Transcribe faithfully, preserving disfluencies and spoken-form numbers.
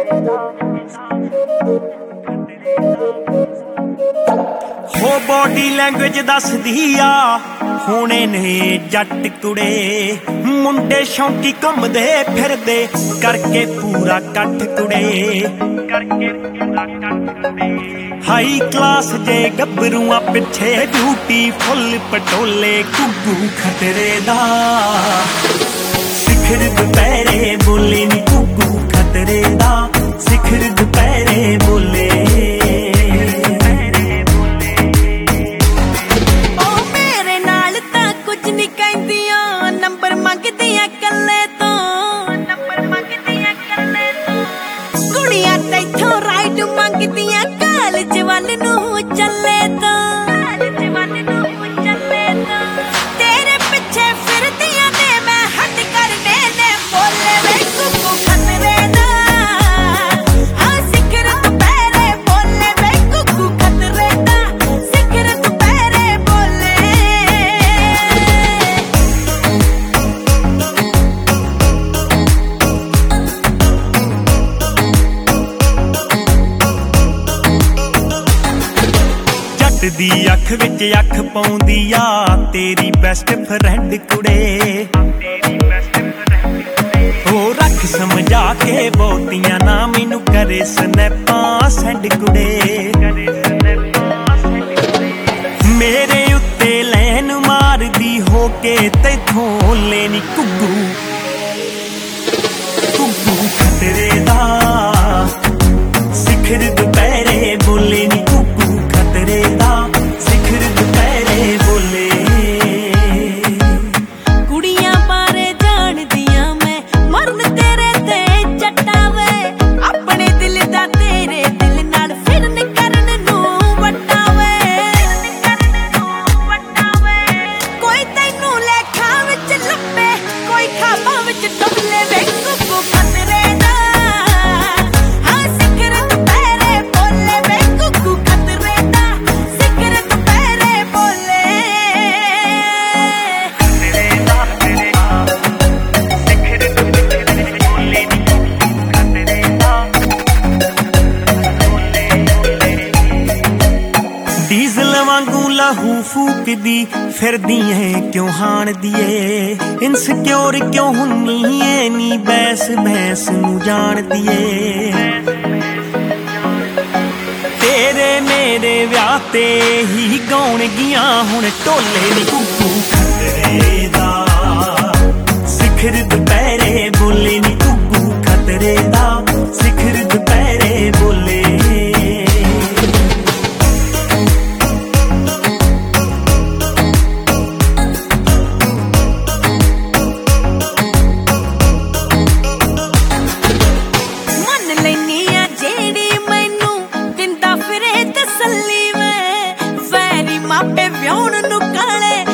हो body language दसदी आ होने ने जट कुड़े मुंडे शौकी घुमदे फिरदे करके पूरा कट कुड़े हाई क्लास जे गबरूआ पिछे ब्यूटी फुल पटोले घुग्गू खतरे दा सिखर दुपहरे बोले नी घुग्गू खतरे दा सिखर दुपहरे बोले दी अख विच अख पाउंदी आ तेरी बेस्ट फ्रेंड कुड़े हो रख समझा के बहुतियां ना मैनू करे स्नैपां सेंड कुड़े मेरे उत्ते लैन मारदी हो के तैथों लेनी घुग्गू घुग्गू खतरे दा सिखर दुपहरे बोले नी घुग्गू खतरे दा डीजल वांगू लाहू फूकदी फिरदी है क्यों हाण दिए इनसिक्योर क्यों हुन्नी है नी बैस भैंस नू जान दिए तेरे मेरे व्याह ते ही गाउण गियां हुण ढोले नी घुग्गू खतरे दा सिखर दुपहरे बोले नी घुग्गू खतरे दा सिखर दुपहरे बोले मापे व्याउण नू काले